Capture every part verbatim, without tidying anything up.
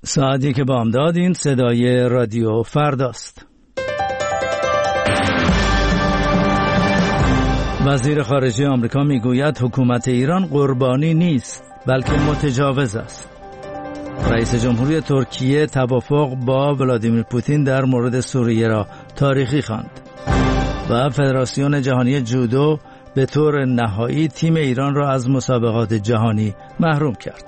ساعتی که بامداد، این صدای رادیو فرداست. وزیر خارجه آمریکا میگوید حکومت ایران قربانی نیست بلکه متجاوز است. رئیس جمهوری ترکیه توافق با ولادیمیر پوتین در مورد سوریه را تاریخی خواند. و فدراسیون جهانی جودو به طور نهایی تیم ایران را از مسابقات جهانی محروم کرد.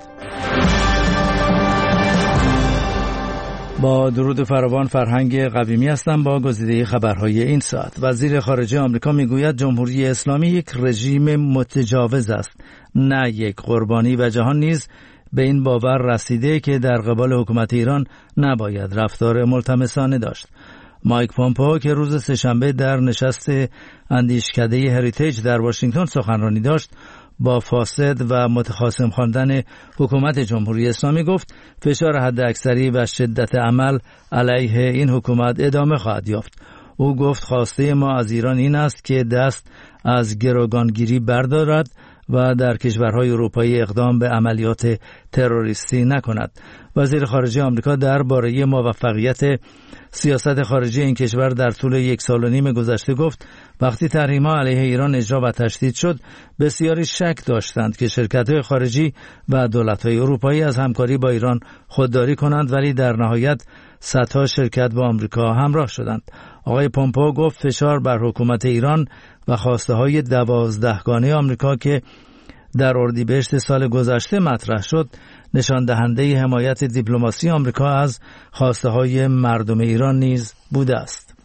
با درود فراوان، فرهنگ قویمی هستم با گزیده خبرهای این ساعت. وزیر خارجه آمریکا میگوید جمهوری اسلامی یک رژیم متجاوز است، نه یک قربانی، و جهان نیز به این باور رسیده که در قبال حکومت ایران نباید رفتار ملتمسانه داشت. مایک پومپئو که روز سه‌شنبه در نشست اندیشکده هریتیج در واشنگتن سخنرانی داشت، با فاسد و متخاصم خواندن حکومت جمهوری اسلامی گفت فشار حداکثری و شدت عمل علیه این حکومت ادامه خواهد یافت. او گفت خواسته ما از ایران این است که دست از گروگانگیری بردارد و در کشورهای اروپایی اقدام به عملیات تروریستی نکند. وزیر خارجه آمریکا درباره موفقیت سیاست خارجی این کشور در طول یک سال و نیم گذشته گفت وقتی تحریم‌ها علیه ایران اجرا و تشدید شد، بسیاری شک داشتند که شرکت‌های خارجی و دولت‌های اروپایی از همکاری با ایران خودداری کنند، ولی در نهایت صدها شرکت با آمریکا همراه شدند. آقای پومپئو گفت فشار بر حکومت ایران و خواسته‌های دوازدهگانه آمریکا که در اردیبهشت سال گذشته مطرح شد، نشان دهنده حمایت دیپلماسی آمریکا از خواسته‌های مردم ایران نیز بوده است.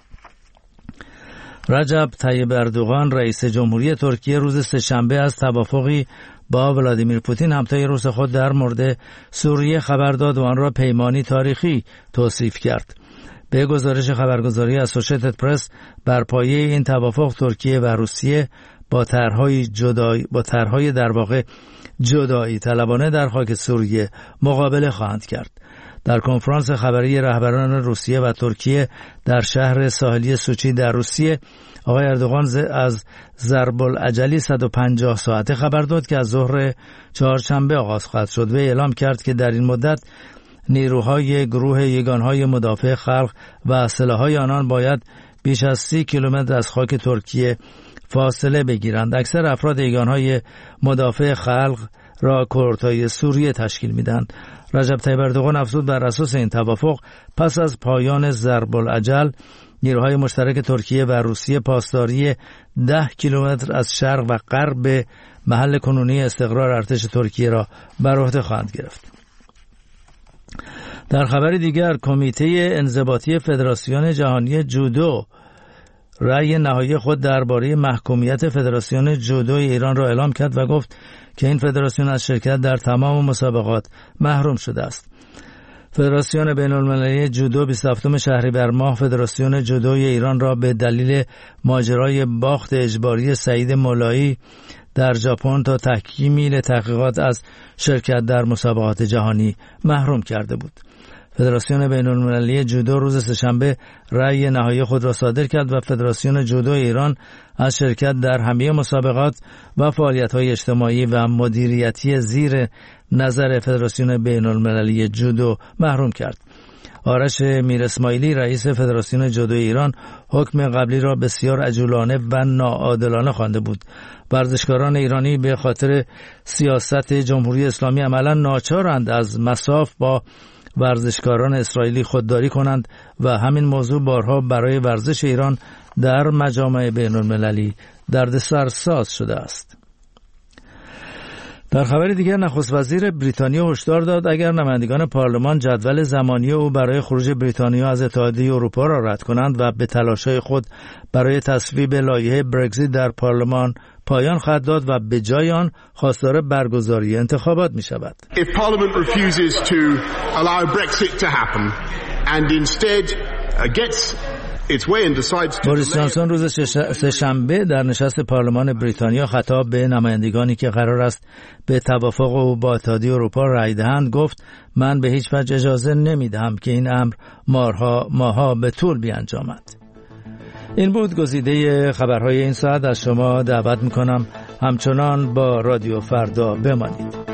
رجب طیب اردوغان رئیس جمهوری ترکیه روز سه‌شنبه از توافقی با ولادیمیر پوتین همتای روس خود در مورد سوریه خبر داد و آن را پیمانی تاریخی توصیف کرد. به گزارش خبرگزاری اسوشیتد پرس، بر پایه این توافق ترکیه و روسیه با طرح‌های جدایی با طرح‌های در واقع جدایی طلبانه در خاک سوریه مقابله خواهند کرد. در کنفرانس خبری رهبران روسیه و ترکیه در شهر ساحلی سوچی در روسیه، آقای اردوغان از ضرب العجلی صد و پنجاه ساعته خبر داد که از ظهر چهارشنبه آغاز خواهد شد و اعلام کرد که در این مدت نیروهای گروه یگانهای مدافع خلق و سلاح‌های آنان باید بیش از سی کیلومتر از خاک ترکیه فاصله بگیرند. اکثر افراد یگانهای مدافع خلق را کردهای سوریه تشکیل میدند. رجب طیب اردوغان افزود بر اساس این توافق پس از پایان ضرب العجل، نیروهای مشترک ترکیه و روسیه پاسداری ده کیلومتر از شرق و غرب محل کنونی استقرار ارتش ترکیه را بر عهده خواهند گرفت. در خبر دیگر، کمیته انضباطی فدراسیون جهانی جودو رأی نهایی خود درباره محکومیت فدراسیون جودو ایران را اعلام کرد و گفت که این فدراسیون از شرکت در تمام مسابقات محروم شده است. فدراسیون بین‌المللی جودو بیست و هفتم شهریور ماه فدراسیون جودوی ایران را به دلیل ماجرای باخت اجباری سعید مولایی در ژاپن تا تکمیل تحقیقات از شرکت در مسابقات جهانی محروم کرده بود. فدراسیون بین‌المللی جودو روز سه‌شنبه رأی نهایی خود را صادر کرد و فدراسیون جودو ایران از شرکت در همه مسابقات و فعالیت‌های اجتماعی و مدیریتی زیر نظر فدراسیون بین‌المللی جودو محروم کرد. آرش میر اسماعیلی رئیس فدراسیون جودو ایران حکم قبلی را بسیار عجولانه و ناعادلانه خوانده بود. ورزشکاران ایرانی به خاطر سیاست جمهوری اسلامی عملاً ناچارند از مصاف با ورزشکاران اسرائیلی خودداری کنند و همین موضوع بارها برای ورزش ایران در مجامع بین‌المللی دردسر ساز شده است. در خبر دیگر، نخست وزیر بریتانیا هشدار داد اگر نمایندگان پارلمان جدول زمانی او برای خروج بریتانیا از اتحادیه اروپا را رد کنند و به تلاش‌های خود برای تصویب لایحه برگزیت در پارلمان پایان خواهد داد و به جای آن خواستار برگزاری انتخابات می شود. If Parliament refuses to allow Brexit to happen and instead gets its way and decides to بوریس جانسون روز سه‌شنبه در نشست پارلمان بریتانیا خطاب به نمایندگانی که قرار است به توافق او با اتحادیه اروپا رأی دهند گفت من به هیچ وجه اجازه نمی دهم که این امر ماها ماها به طول بیانجامد. این بود گزیده خبرهای این ساعت. از شما دعوت میکنم همچنان با رادیو فردا بمانید.